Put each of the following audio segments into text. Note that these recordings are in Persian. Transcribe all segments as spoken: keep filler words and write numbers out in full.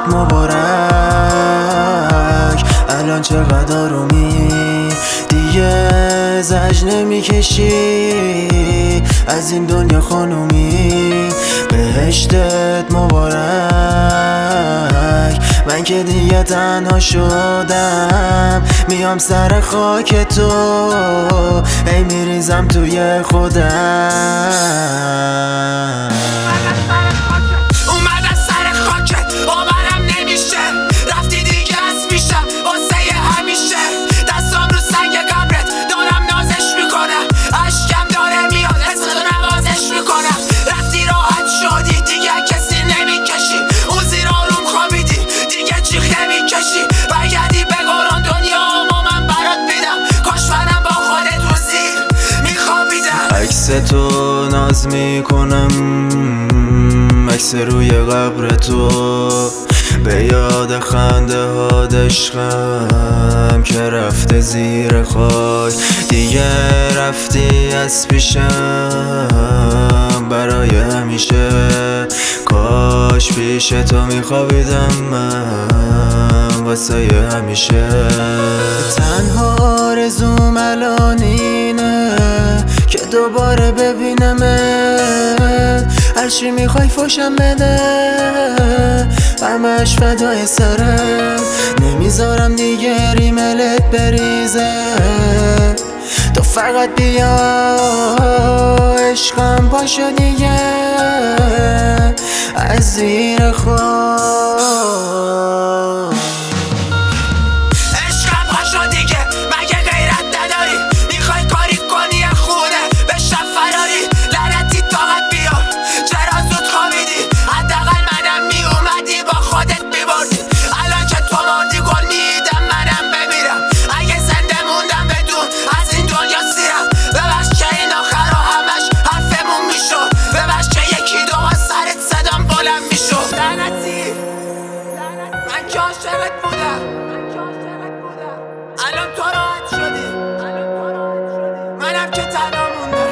مبارک. الان چقدر آرومی دیگه زج نمیکشی از این دنیا خانومی. بهشتت مبارک. من که دیگه تنها شدم میام سر خاک تو، ای میریزم توی خودم. اومد از سر خاکت باورم نمیشه، رفتی دیگه از میشم واسه همیشه. دستام رو سنگ قبرت دارم نازش میکنم، عشقم داره میاد حساتو نوازش میکنم. رفتی راحت شدی دیگه کسی نمیکشی، اون زیر آروم خوابیدی دیگه جیغ نمیکشی. برگردی بگران دنیا ما من برات میدم، کاش منم با خودت رو زیر میخوابیدم. عکس تو ناز میکنم، عکس روی قبر تو، به یاد خنده ها عشقم که رفته زیر خاک. دیگه رفتی از پیشم برای همیشه، کاش پیش تو میخوابیدم من واسه همیشه. تنها آرزوم الان اینه که دوباره ببینمت، هرچی میخوای فوشم بده همش فدای سرم. نمیذارم دیگه ریملت بریزه، تو فقط بیا عشقم پاشو دیگه از زیر خاک. عشقم پاشو دیگه مگه غیرت نداری؟ میخوای کاری کنی خونه بشم فراری؟ لعنتی طاقت بیار چرا زود خوابیدی؟ حداقل منم میومدی با خودت میبردی. الان که تو مردی گل میدم منم بمیرم، اگه زنده موندم بدون از این دنیا سیرم. ببخش که این آخرا همش حرفمون میشد، ببخش که یکی دو با سرت صدام بلند میشد. لعنتی من که عاشقت بودم، الان تو راحت شدی، منم که تنها موندم.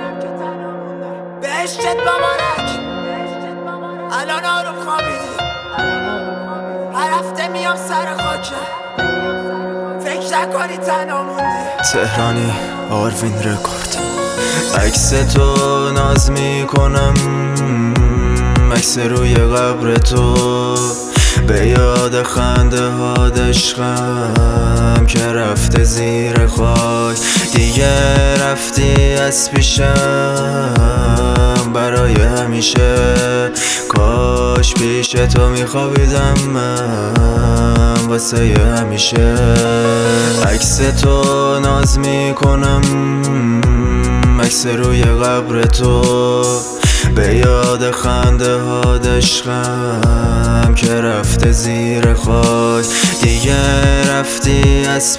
بهشتت مبارک. الان آروم خوابیدی، هر هفته میام سر خاکه، فکر نکنی تنها موندی. تهرانی آروین رکورد. عکس تو ناز میکنم، عکس روی قبر تو، به یاد خنده ها عشقم که رفته زیر خاک. دیگه رفتی از پیشم برای همیشه، کاش پیش تو میخوابیدم من واسه همیشه. عکس تو ناز میکنم، عکس روی قبر تو، به یاد خنده ها عشقم که رفته زیر خاک. دیگه رفتی از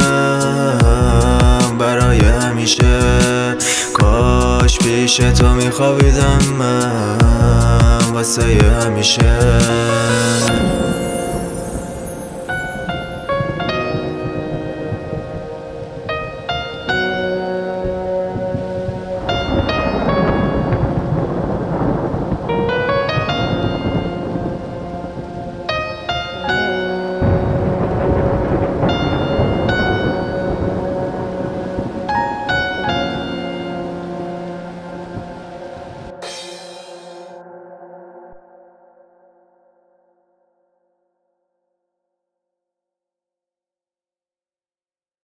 پیشم برای همیشه، کاش پیش تو میخوابیدم من واسه همیشه.